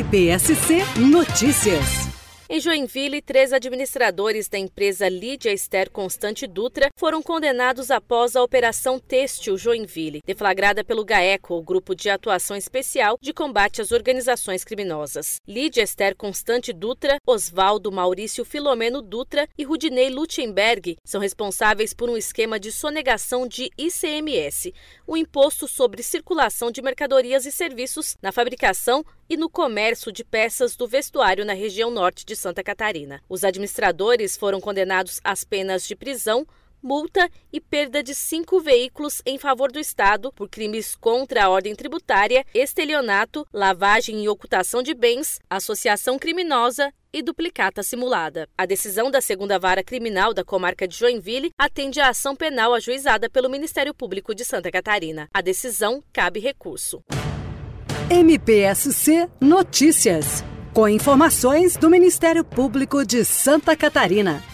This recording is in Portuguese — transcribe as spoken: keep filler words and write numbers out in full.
M P S C Notícias. Em Joinville, três administradores da empresa Lídia Ester Constante Dutra foram condenados após a Operação Têxtil Joinville, deflagrada pelo GAECO, o Grupo de Atuação Especial de Combate às Organizações Criminosas. Lídia Ester Constante Dutra, Osvaldo Maurício Filomeno Dutra e Rudinei Luttenberg são responsáveis por um esquema de sonegação de I C M S, o Imposto sobre Circulação de Mercadorias e Serviços, na fabricação e no comércio de peças do vestuário na região norte de Santa Catarina. Os administradores foram condenados às penas de prisão, multa e perda de cinco veículos em favor do Estado por crimes contra a ordem tributária, estelionato, lavagem e ocultação de bens, associação criminosa e duplicata simulada. A decisão da segunda Vara Criminal da Comarca de Joinville atende à ação penal ajuizada pelo Ministério Público de Santa Catarina. A decisão cabe recurso. M P S C Notícias, com informações do Ministério Público de Santa Catarina.